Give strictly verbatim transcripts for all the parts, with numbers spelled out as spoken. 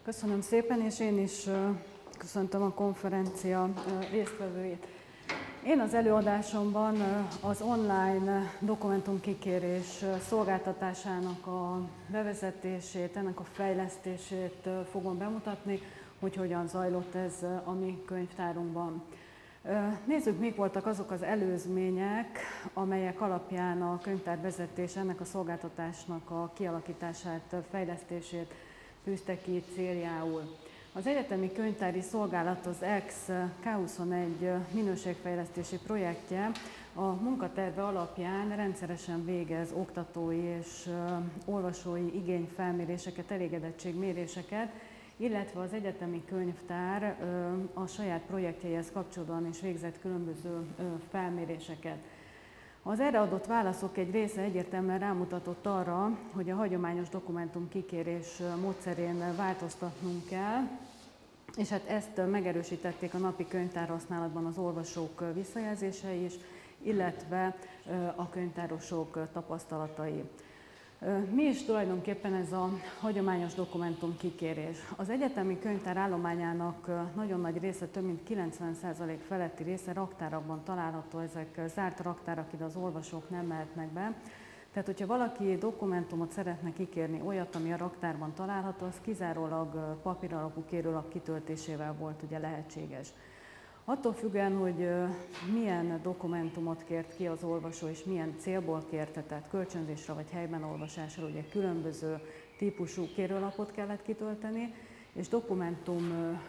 Köszönöm szépen, és én is köszöntöm a konferencia résztvevőit. Én az előadásomban az online dokumentumkikérés szolgáltatásának a bevezetését, ennek a fejlesztését fogom bemutatni, hogy hogyan zajlott ez a mi könyvtárunkban. Nézzük, mik voltak azok az előzmények, amelyek alapján a könyvtárvezetés ennek a szolgáltatásnak a kialakítását, fejlesztését tűzte ki céljául. Az Egyetemi Könyvtári Szolgálat, az E X K huszonegy minőségfejlesztési projektje a munkaterve alapján rendszeresen végez oktatói és olvasói igényfelméréseket, elégedettségméréseket, illetve az egyetemi könyvtár a saját projektjeihez kapcsolódóan is végzett különböző felméréseket. Az erre adott válaszok egy része egyértelműen rámutatott arra, hogy a hagyományos dokumentumkikérés módszerén változtatnunk kell, és hát ezt megerősítették a napi könyvtárhasználatban az olvasók visszajelzései is, illetve a könyvtárosok tapasztalatai. Mi is tulajdonképpen ez a hagyományos dokumentumkikérés? Az egyetemi könyvtár állományának nagyon nagy része, több mint kilencven százalék feletti része raktárakban található, ezek zárt raktárak, ide az olvasók nem mehetnek be. Tehát, hogyha valaki dokumentumot szeretne kikérni, olyat, ami a raktárban található, az kizárólag papíralapú kérőlap kitöltésével volt ugye lehetséges. Attól függően, hogy milyen dokumentumot kért ki az olvasó, és milyen célból kérte, tehát kölcsönzésre vagy helyben olvasásra, ugye különböző típusú kérőlapot kellett kitölteni, és dokumentum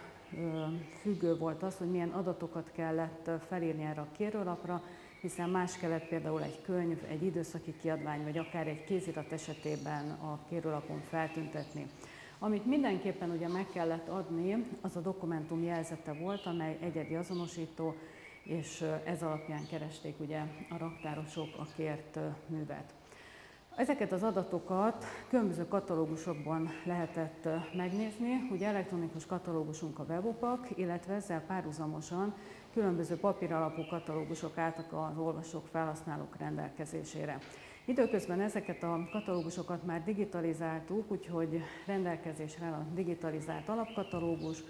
függő volt az, hogy milyen adatokat kellett felírni erre a kérőlapra, hiszen más kellett például egy könyv, egy időszaki kiadvány, vagy akár egy kézirat esetében a kérőlapon feltüntetni. Amit mindenképpen ugye meg kellett adni, az a dokumentum jelzete volt, amely egyedi azonosító, és ez alapján keresték ugye a raktárosok a kért művet. Ezeket az adatokat különböző katalógusokban lehetett megnézni, ugye elektronikus katalógusunk a webopak, illetve ezzel párhuzamosan különböző papíralapú katalógusok álltak az olvasók, felhasználók rendelkezésére. Időközben ezeket a katalógusokat már digitalizáltuk, úgyhogy rendelkezésre áll a digitalizált alapkatalógus.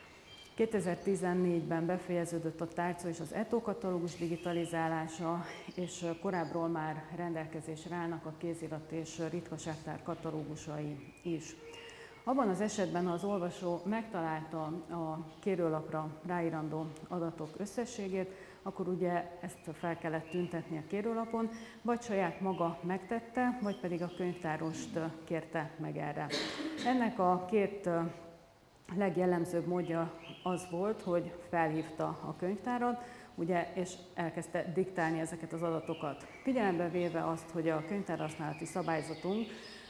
kétezer-tizennégyben befejeződött a tárca és az E T O katalógus digitalizálása, és korábbról már rendelkezésre állnak a kézirat és ritkaságtár katalógusai is. Abban az esetben, ha az olvasó megtalálta a kérőlapra ráírandó adatok összességét, akkor ugye ezt fel kellett tüntetni a kérőlapon, vagy saját maga megtette, vagy pedig a könyvtárost kérte meg erre. Ennek a két legjellemzőbb módja az volt, hogy felhívta a könyvtárat, ugye, és elkezdte diktálni ezeket az adatokat. Figyelembe véve azt, hogy a könyvtárhasználati szabályzatunk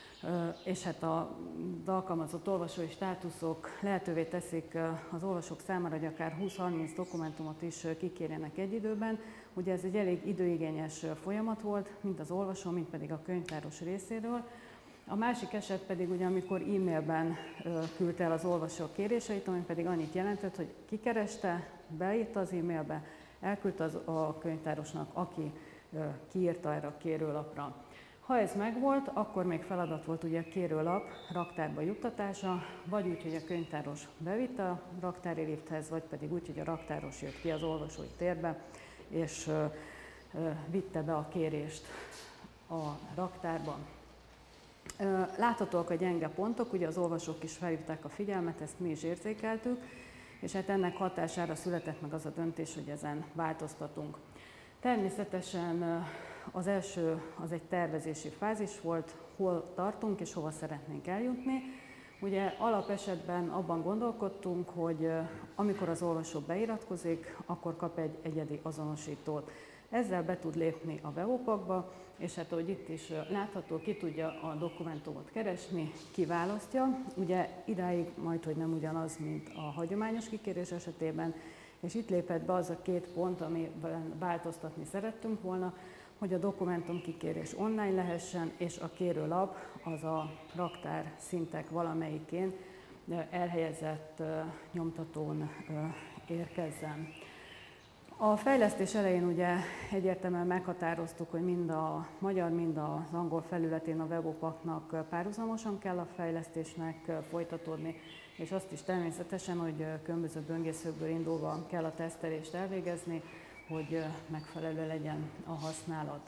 és hát az alkalmazott olvasói státuszok lehetővé teszik az olvasók számára, hogy akár húsz-harminc dokumentumot is kikérjenek egy időben. Ugye ez egy elég időigényes folyamat volt, mind az olvasó, mind pedig a könyvtáros részéről. A másik eset pedig, ugye, amikor e-mailben küldte el az olvasó kéréseit, ami pedig annyit jelentett, hogy kikereste, beírta az e-mailbe, elküldte az a könyvtárosnak, aki kiírta erre a kérőlapra. Ha ez megvolt, akkor még feladat volt ugye a kérőlap raktárba juttatása, vagy úgy, hogy a könyvtáros bevitte a raktári lifthez, vagy pedig úgy, hogy a raktáros jött ki az olvasói térbe, és ö, ö, vitte be a kérést a raktárba. Ö, láthatóak a gyenge pontok, ugye az olvasók is felhívták a figyelmet, ezt mi is érzékeltük, és hát ennek hatására született meg az a döntés, hogy ezen változtatunk. Természetesen az első az egy tervezési fázis volt, hol tartunk és hova szeretnénk eljutni. Ugye alapesetben abban gondolkodtunk, hogy amikor az olvasó beiratkozik, akkor kap egy egyedi azonosítót. Ezzel be tud lépni a webopakba, és hát ahogy itt is látható, ki tudja a dokumentumot keresni, kiválasztja. Ugye idáig majd, hogy nem ugyanaz, mint a hagyományos kikérés esetében, és itt lépett be az a két pont, amiben változtatni szerettünk volna, hogy a dokumentumkikérés online lehessen, és a kérőlap az a raktár szintek valamelyikén elhelyezett nyomtatón érkezzen. A fejlesztés elején ugye egyértelműen meghatároztuk, hogy mind a magyar, mind az angol felületén a webopaknak párhuzamosan kell a fejlesztésnek folytatódni, és azt is természetesen, hogy különböző böngészőkből indulva kell a tesztelést elvégezni, hogy megfelelő legyen a használat.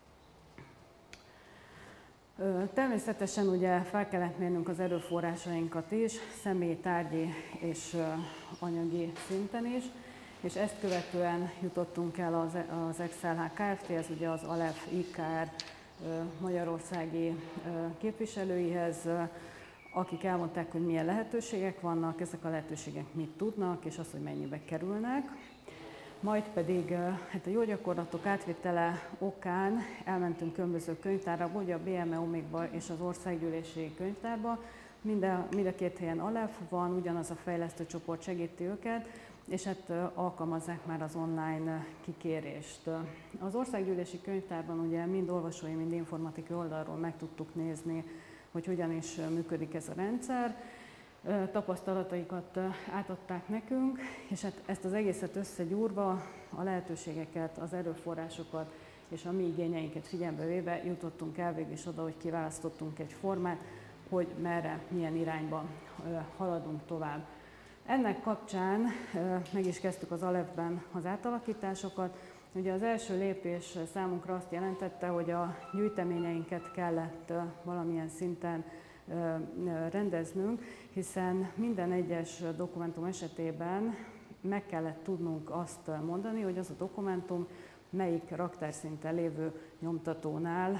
Természetesen ugye fel kellett mérnünk az erőforrásainkat is, személyi, tárgyi és anyagi szinten is, és ezt követően jutottunk el az, az Excelh Kft., ez ugye az Alef i ká er magyarországi képviselőihez, akik elmondták, hogy milyen lehetőségek vannak, ezek a lehetőségek mit tudnak, és az, hogy mennyibe kerülnek. Majd pedig hát a jó gyakorlatok átvitele okán elmentünk különböző könyvtárba, ugye a bé em e Omikba és az Országgyűlési Könyvtárba. Mind a, mind a két helyen Alef van, ugyanaz a fejlesztő csoport segíti őket, és hát alkalmazzák már az online kikérést. Az Országgyűlési Könyvtárban ugye mind olvasói, mind informatikai oldalról meg tudtuk nézni, hogy hogyan is működik ez a rendszer. Tapasztalataikat átadták nekünk, és hát ezt az egészet összegyúrva, a lehetőségeket, az erőforrásokat és a mi igényeinket figyelembe véve jutottunk el végül is oda, hogy kiválasztottunk egy formát, hogy merre, milyen irányba haladunk tovább. Ennek kapcsán meg is kezdtük az Alefben az átalakításokat. Ugye az első lépés számunkra azt jelentette, hogy a gyűjteményeinket kellett valamilyen szinten rendeznünk, hiszen minden egyes dokumentum esetében meg kellett tudnunk azt mondani, hogy az a dokumentum melyik raktárszinten lévő nyomtatónál,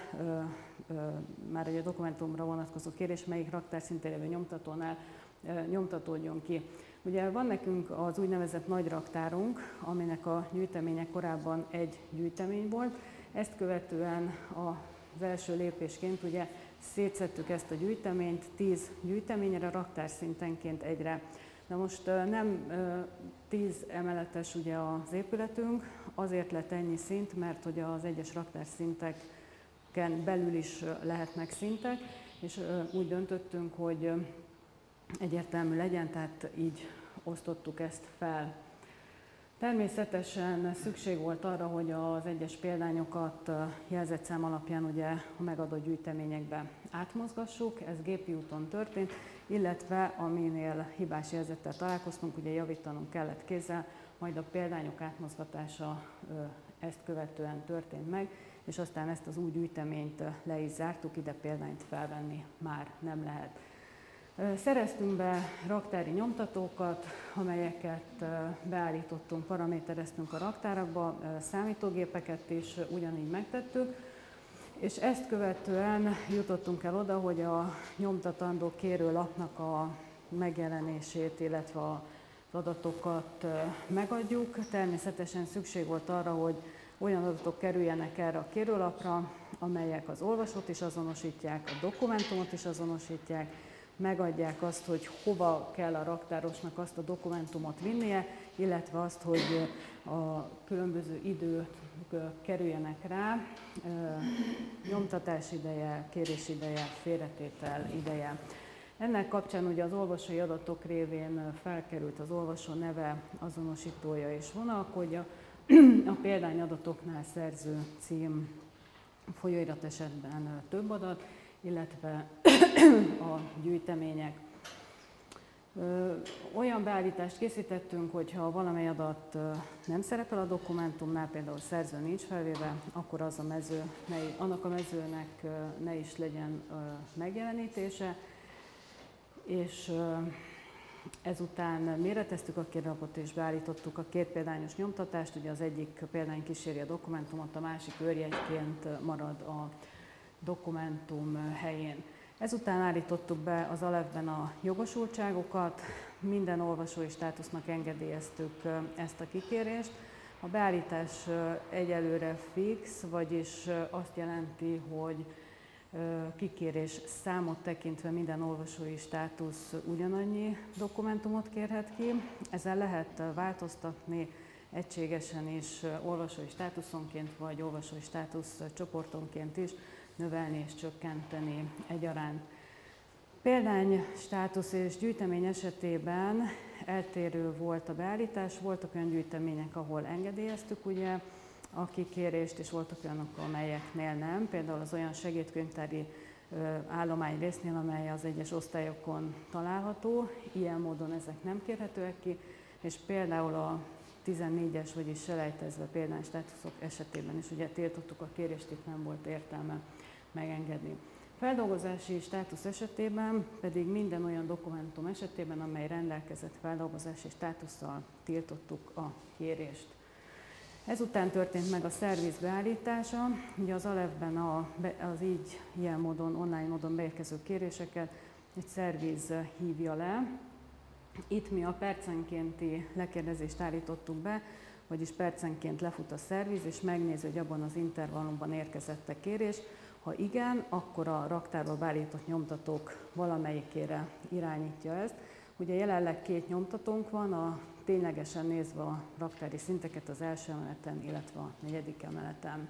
már egy a dokumentumra vonatkozó kérés, melyik raktárszinten lévő nyomtatónál nyomtatódjon ki. Ugye van nekünk az úgynevezett nagy raktárunk, aminek a gyűjteménye korábban egy gyűjtemény volt. Ezt követően az első lépésként ugye szétszettük ezt a gyűjteményt tíz gyűjteményre, raktárszintenként egyre. Na most nem tíz emeletes ugye az épületünk, azért lett ennyi szint, mert hogy az egyes raktárszinteken belül is lehetnek szintek, és úgy döntöttünk, hogy egyértelmű legyen, tehát így osztottuk ezt fel. Természetesen szükség volt arra, hogy az egyes példányokat jelzett alapján ugye a megadott gyűjteményekbe átmozgassuk, ez gépi úton történt, illetve aminél hibás jelzettel találkoztunk, ugye javítanunk kellett kézzel, majd a példányok átmozgatása ezt követően történt meg, és aztán ezt az új gyűjteményt le is zártuk, ide példányt felvenni már nem lehet. Szereztünk be raktári nyomtatókat, amelyeket beállítottunk, paramétereztünk a raktárakba, számítógépeket is ugyanígy megtettük, és ezt követően jutottunk el oda, hogy a nyomtatandó kérőlapnak a megjelenését, illetve az adatokat megadjuk. Természetesen szükség volt arra, hogy olyan adatok kerüljenek erre a kérőlapra, amelyek az olvasót is azonosítják, a dokumentumot is azonosítják, megadják azt, hogy hova kell a raktárosnak azt a dokumentumot vinnie, illetve azt, hogy a különböző idők kerüljenek rá, nyomtatás ideje, kérés ideje, félretétel ideje. Ennek kapcsán ugye az olvasói adatok révén felkerült az olvasó neve, azonosítója és vonalkódja, a példányadatoknál szerző, cím, folyóirat esetben több adat, illetve a gyűjtemények. Olyan beállítást készítettünk, hogyha valamely adat nem szerepel a dokumentumnál, például a szerző nincs felvéve, akkor az a mező, ne, annak a mezőnek ne is legyen megjelenítése, és ezután méreteztük a kérőlapot és beállítottuk a két példányos nyomtatást, ugye az egyik példány kíséri a dokumentumot, a másik őrjegyként marad a dokumentum helyén. Ezután állítottuk be az Alefben a jogosultságokat, minden olvasói státusznak engedélyeztük ezt a kikérést. A beállítás egyelőre fix, vagyis azt jelenti, hogy kikérés számot tekintve minden olvasói státusz ugyanannyi dokumentumot kérhet ki. Ezzel lehet változtatni egységesen is olvasói státuszonként, vagy olvasói státusz csoportonként is, növelni és csökkenteni egyaránt. Példány státusz és gyűjtemény esetében eltérő volt a beállítás, voltak olyan gyűjtemények, ahol engedélyeztük ugye a kikérést, és voltak olyanok, amelyeknél nem, például az olyan segédkönyvtári állomány résznél, amely az egyes osztályokon található, ilyen módon ezek nem kérhetőek ki, és például a tizennégyes, vagyis selejtezve példánystátuszok esetében is ugye tiltottuk a kérést, itt nem volt értelme megengedni. Feldolgozási státusz esetében pedig minden olyan dokumentum esetében, amely rendelkezett feldolgozási státusszal, tiltottuk a kérést. Ezután történt meg a szerviz beállítása, ugye az alevben a, az így ilyen módon, online módon beérkező kéréseket egy szerviz hívja le. Itt mi a percenkénti lekérdezést állítottuk be, vagyis percenként lefut a szerviz, és megnézi, hogy abban az intervallumban érkezett a kérés. Ha igen, akkor a raktárból beállított nyomtatók valamelyikére irányítja ezt. Ugye jelenleg két nyomtatónk van, a ténylegesen nézve a raktári szinteket az első emeleten, illetve a negyedik emeleten.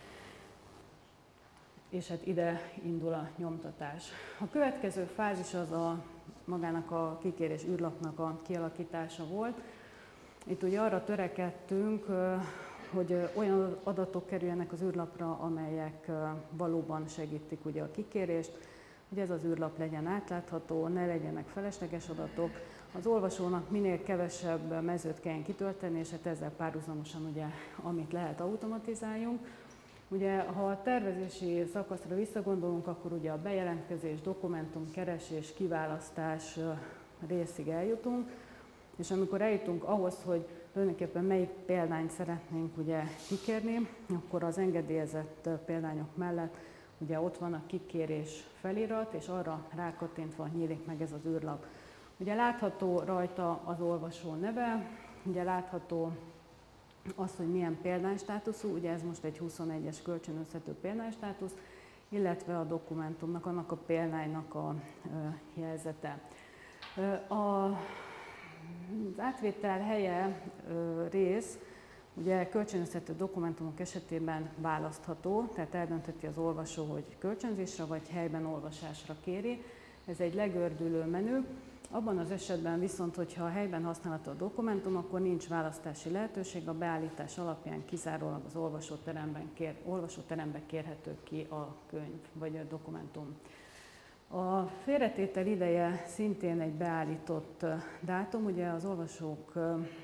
És hát ide indul a nyomtatás. A következő fázis az a magának a kikérés űrlapnak a kialakítása volt. Itt ugye arra törekedtünk, hogy olyan adatok kerüljenek az űrlapra, amelyek valóban segítik ugye a kikérést, hogy ez az űrlap legyen átlátható, ne legyenek felesleges adatok, az olvasónak minél kevesebb mezőt kelljen kitölteni, és hát ezzel párhuzamosan ugye, amit lehet, automatizáljunk. Ugye, ha a tervezési szakaszra visszagondolunk, akkor ugye a bejelentkezés, dokumentum, keresés, kiválasztás részig eljutunk, és amikor eljutunk ahhoz, hogy tulajdonképpen melyik példányt szeretnénk ugye kikérni, akkor az engedélyezett példányok mellett ugye ott van a kikérés felirat, és arra rákattintva nyílik meg ez az űrlap. Ugye látható rajta az olvasó neve, ugye látható az, hogy milyen példánystátuszú, ugye ez most egy huszonegyes kölcsönözhető példánystátusz, illetve a dokumentumnak, annak a példánynak a jelzete. A Az átvétel helye rész, ugye kölcsönözhető dokumentumok esetében választható, tehát eldöntheti az olvasó, hogy kölcsönzésre vagy helyben olvasásra kéri. Ez egy legördülő menü. Abban az esetben viszont, hogyha a helyben használható a dokumentum, akkor nincs választási lehetőség, a beállítás alapján kizárólag az olvasóteremben, kér, olvasóteremben kérhető ki a könyv vagy a dokumentum. A félretétel ideje szintén egy beállított dátum, ugye az olvasók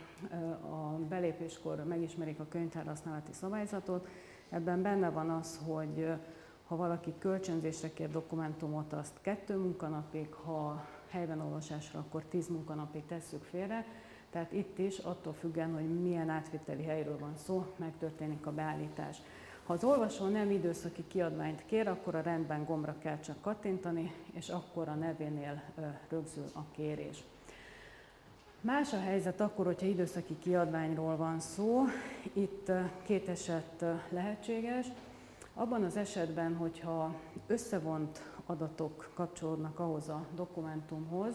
a belépéskor megismerik a könyvtárhasználati szabályzatot, ebben benne van az, hogy ha valaki kölcsönzésre kér dokumentumot, azt kettő munkanapig, ha helyben olvasásra, akkor tíz munkanapig tesszük félre, tehát itt is attól függően, hogy milyen átviteli helyről van szó, megtörténik a beállítás. Ha az olvasó nem időszaki kiadványt kér, akkor a rendben gombra kell csak kattintani, és akkor a nevénél rögzül a kérés. Más a helyzet akkor, hogyha időszaki kiadványról van szó. Itt két eset lehetséges. Abban az esetben, hogyha összevont adatok kapcsolódnak ahhoz a dokumentumhoz,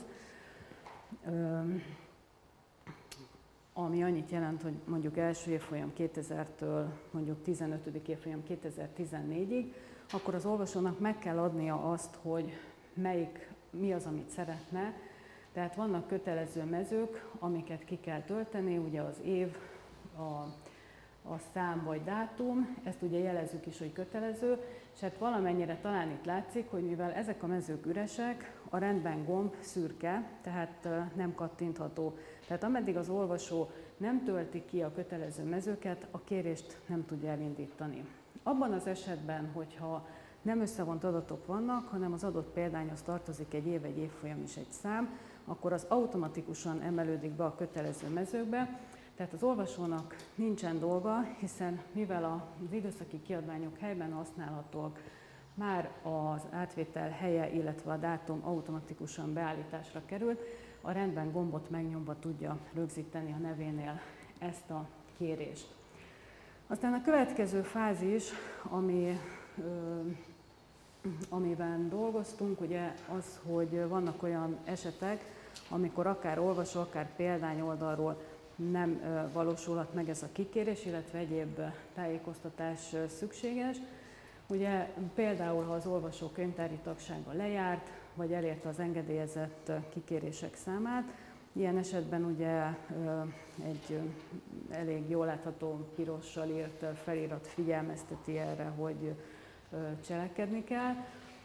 ami annyit jelent, hogy mondjuk első évfolyam kétezertől mondjuk tizenötödik évfolyam kétezer-tizennégyig, akkor az olvasónak meg kell adnia azt, hogy melyik, mi az, amit szeretne. Tehát vannak kötelező mezők, amiket ki kell tölteni, ugye az év, a, a szám vagy dátum, ezt ugye jelezzük is, hogy kötelező, és hát valamennyire talán itt látszik, hogy mivel ezek a mezők üresek, a rendben gomb szürke, tehát nem kattintható. Tehát ameddig az olvasó nem tölti ki a kötelező mezőket, a kérést nem tudja elindítani. Abban az esetben, hogyha nem összevont adatok vannak, hanem az adott példányhoz tartozik egy év, egy évfolyam és egy szám, akkor az automatikusan emelődik be a kötelező mezőkbe, tehát az olvasónak nincsen dolga, hiszen mivel az időszaki kiadványok helyben használhatók, már az átvétel helye, illetve a dátum automatikusan beállításra került, a rendben gombot megnyomva tudja rögzíteni a nevénél ezt a kérést. Aztán a következő fázis, ami, ö, amiben dolgoztunk, ugye az, hogy vannak olyan esetek, amikor akár olvasó, akár példány oldalról nem valósulhat meg ez a kikérés, illetve egyéb tájékoztatás szükséges. Ugye például, ha az olvasó könyvtári tagsága lejárt, vagy elérte az engedélyezett kikérések számát, Ilyen esetben ugye egy elég jól látható pirossal írt felirat figyelmezteti erre, hogy cselekedni kell.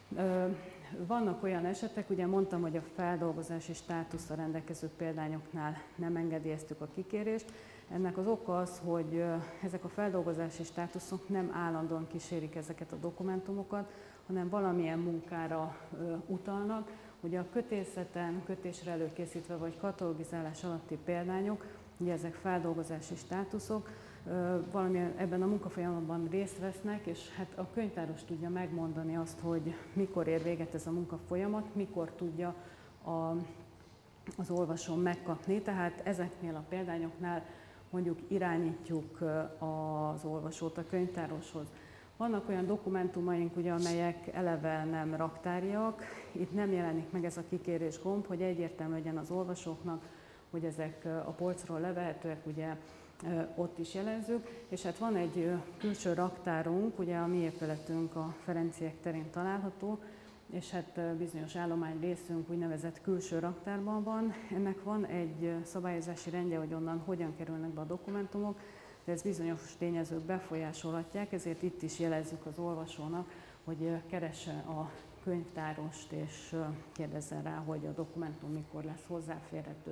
Vannak olyan esetek, ugye mondtam, hogy a feldolgozási státusszal rendelkező példányoknál nem engedélyeztük a kikérést. Ennek az oka az, hogy ezek a feldolgozási státuszok nem állandóan kísérik ezeket a dokumentumokat, hanem valamilyen munkára utalnak. Ugye a kötészeten, kötésre előkészítve vagy katalogizálás alatti példányok, ugye ezek feldolgozási státuszok, valamilyen ebben a munkafolyamatban részt vesznek, és hát a könyvtáros tudja megmondani azt, hogy mikor ér véget ez a munkafolyamat, mikor tudja a, az olvasó megkapni. Tehát ezeknél a példányoknál mondjuk irányítjuk az olvasót a könyvtároshoz. Vannak olyan dokumentumaink, ugye, amelyek eleve nem raktáriak, itt nem jelenik meg ez a kikérés gomb, hogy egyértelmű legyen az olvasóknak, hogy ezek a polcról levehetőek, ugye ott is jelezzük, és hát van egy külső raktárunk, ugye a mi épületünk a Ferenciek terén található, és hát bizonyos állomány részünk úgynevezett külső raktárban van. Ennek van egy szabályozási rendje, hogy onnan hogyan kerülnek be a dokumentumok, de ez bizonyos tényezők befolyásolhatják, ezért itt is jelezzük az olvasónak, hogy keresse a könyvtárost, és kérdezzen rá, hogy a dokumentum mikor lesz hozzáférhető.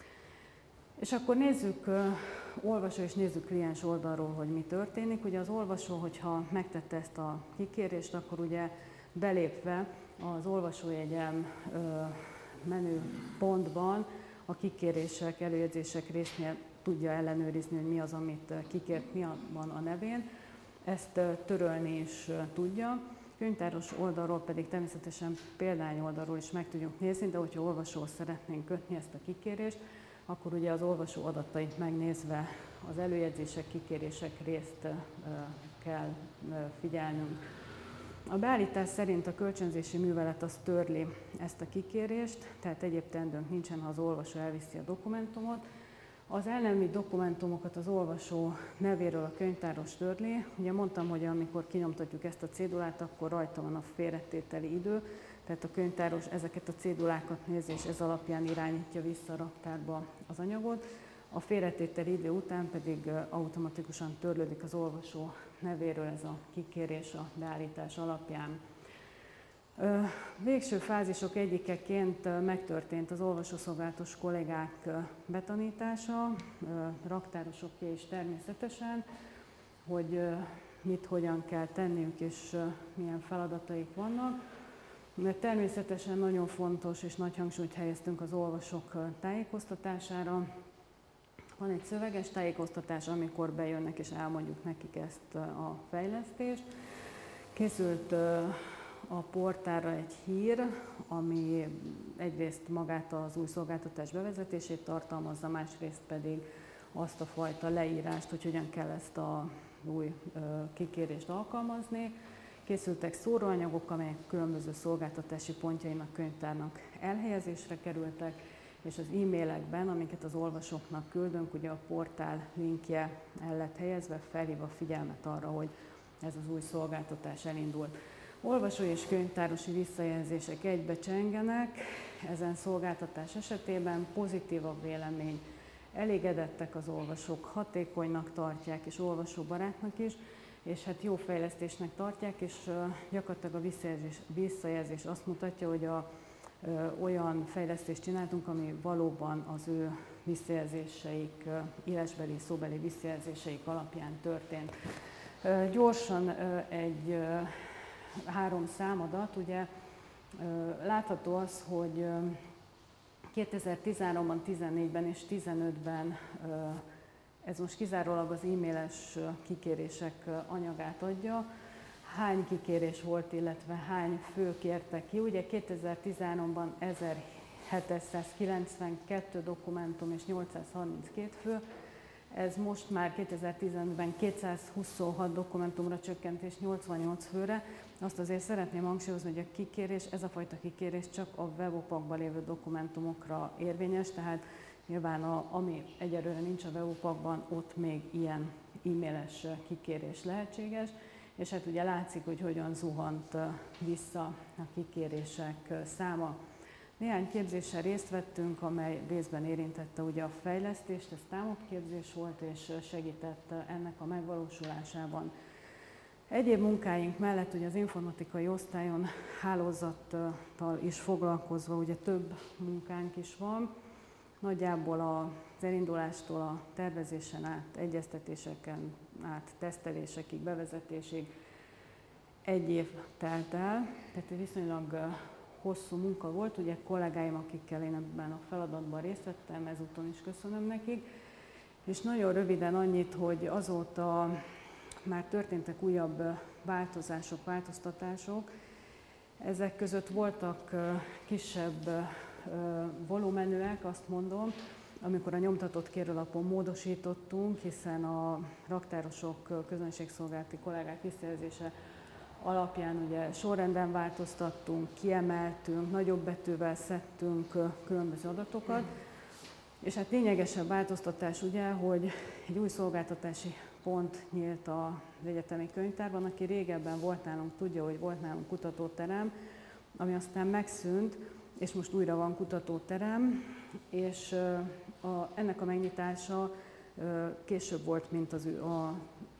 És akkor nézzük olvasó és nézzük kliens oldalról, hogy mi történik. Ugye az olvasó, hogyha megtette ezt a kikérést, akkor ugye belépve az olvasójegyem menüpontban a kikérések, előjegyzések résznél tudja ellenőrizni, hogy mi az, amit kikért, mi van a nevén. Ezt törölni is tudja. Könyvtáros oldalról pedig természetesen példány oldalról is meg tudjuk nézni, de hogyha olvasóhoz szeretnénk kötni ezt a kikérést, akkor ugye az olvasó adatait megnézve az előjegyzések, kikérések részt kell figyelnünk. A beállítás szerint a kölcsönzési művelet az törli ezt a kikérést, tehát egyéb teendőnk nincsen, ha az olvasó elviszi a dokumentumot. Az el nem vitt dokumentumokat az olvasó nevéről a könyvtáros törli. Ugye mondtam, hogy amikor kinyomtatjuk ezt a cédulát, akkor rajta van a félretételi idő, tehát a könyvtáros ezeket a cédulákat nézi, és ez alapján irányítja vissza a raktárba az anyagot. A félretételi idő után pedig automatikusan törlődik az olvasó nevéről ez a kikérés a beállítás alapján. Végső fázisok egyikeként megtörtént az olvasószolgálatos kollégák betanítása, raktárosoké is természetesen, hogy mit, hogyan kell tenniük és milyen feladataik vannak. Mert természetesen nagyon fontos és nagy hangsúlyt helyeztünk az olvasók tájékoztatására. Van egy szöveges tájékoztatás, amikor bejönnek és elmondjuk nekik ezt a fejlesztést. Készült a portálra egy hír, ami egyrészt magát az új szolgáltatás bevezetését tartalmazza, másrészt pedig azt a fajta leírást, hogy hogyan kell ezt az új kikérést alkalmazni. Készültek szóróanyagok, amelyek különböző szolgáltatási pontjainak könyvtárnak elhelyezésre kerültek, és az e-mailekben, amiket az olvasóknak küldünk, ugye a portál linkje el lett helyezve, felhív a figyelmet arra, hogy ez az új szolgáltatás elindult. Olvasói és könyvtárosi visszajelzések egybecsengenek, ezen szolgáltatás esetében pozitív a vélemény, elégedettek az olvasók, hatékonynak tartják és olvasóbarátnak is, és hát jó fejlesztésnek tartják, és gyakorlatilag a visszajelzés, visszajelzés azt mutatja, hogy a, ö, olyan fejlesztést csináltunk, ami valóban az ő visszajelzéseik, írásbeli, szóbeli visszajelzéseik alapján történt. Ö, gyorsan ö, egy ö, három számadat, ugye ö, látható az, hogy ö, kétezer-tizenháromban, tizennégyben és tizenötben ö, ez most kizárólag az e-mailes kikérések anyagát adja. Hány kikérés volt, illetve hány fő kérte ki? Ugye kétezer-tizenháromban ezerhétszázkilencvenkettő dokumentum és nyolcszázharminckét fő, ez most már kétezer-tizenötben kétszázhuszonhat dokumentumra csökkent és nyolcvannyolc főre. Azt azért szeretném hangsúlyozni, hogy a kikérés, ez a fajta kikérés csak a webopakban lévő dokumentumokra érvényes, tehát nyilván a, ami egyelőre nincs a webopakban, ott még ilyen e-mailes kikérés lehetséges, és hát ugye látszik, hogy hogyan zuhant vissza a kikérések száma. Néhány képzésen részt vettünk, amely részben érintette ugye a fejlesztést, ez támogatóképzés volt, és segített ennek a megvalósulásában. Egyéb munkáink mellett ugye az informatikai osztályon hálózattal is foglalkozva ugye több munkánk is van. Nagyjából az elindulástól a tervezésen át, egyeztetéseken át, tesztelésekig, bevezetésig egy év telt el, tehát viszonylag hosszú munka volt, ugye kollégáim, akikkel én ebben a feladatban részt vettem, ezúton is köszönöm nekik. És nagyon röviden annyit, hogy azóta már történtek újabb változások, változtatások. Ezek között voltak kisebb volumenűek, azt mondom, amikor a nyomtatott kérőlapon módosítottunk, hiszen a raktárosok, közönségszolgálati kollégák visszajelzése alapján ugye sorrenden változtattunk, kiemeltünk, nagyobb betűvel szedtünk különböző adatokat. És hát lényegesebb változtatás ugye, hogy egy új szolgáltatási pont nyílt az egyetemi könyvtárban. Aki régebben volt nálunk, tudja, hogy volt nálunk kutatóterem, ami aztán megszűnt, és most újra van kutatóterem, és a, ennek a megnyitása később volt, mint az, a,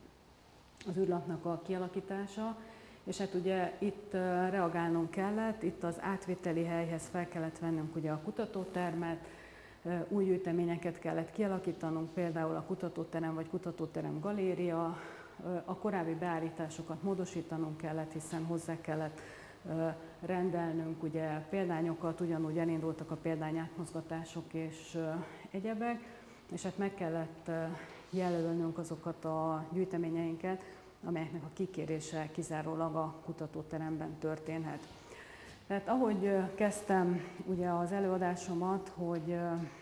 az űrlapnak a kialakítása, és hát ugye itt reagálnunk kellett, itt az átvételi helyhez fel kellett vennünk ugye a kutatótermet, új gyűjteményeket kellett kialakítanunk, például a kutatóterem vagy kutatóterem galéria, a korábbi beállításokat módosítanunk kellett, hiszen hozzá kellett rendelnünk ugye példányokat, ugyanúgy elindultak a példányátmozgatások és egyebek, és hát meg kellett jelölnünk azokat a gyűjteményeinket, amelyeknek a kikérése kizárólag a kutatóteremben történhet. Tehát ahogy kezdtem ugye az előadásomat, hogy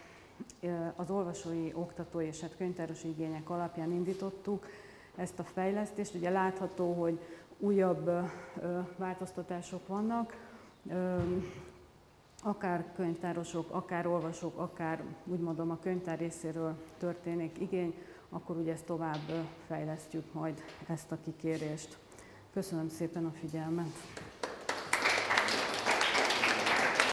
az olvasói, oktatói és hát könyvtárosi igények alapján indítottuk ezt a fejlesztést. Ugye látható, hogy újabb változtatások vannak, akár könyvtárosok, akár olvasók, akár úgy mondom a könyvtár részéről történik igény, akkor ugye ezt tovább fejlesztjük majd ezt a kikérést. Köszönöm szépen a figyelmet!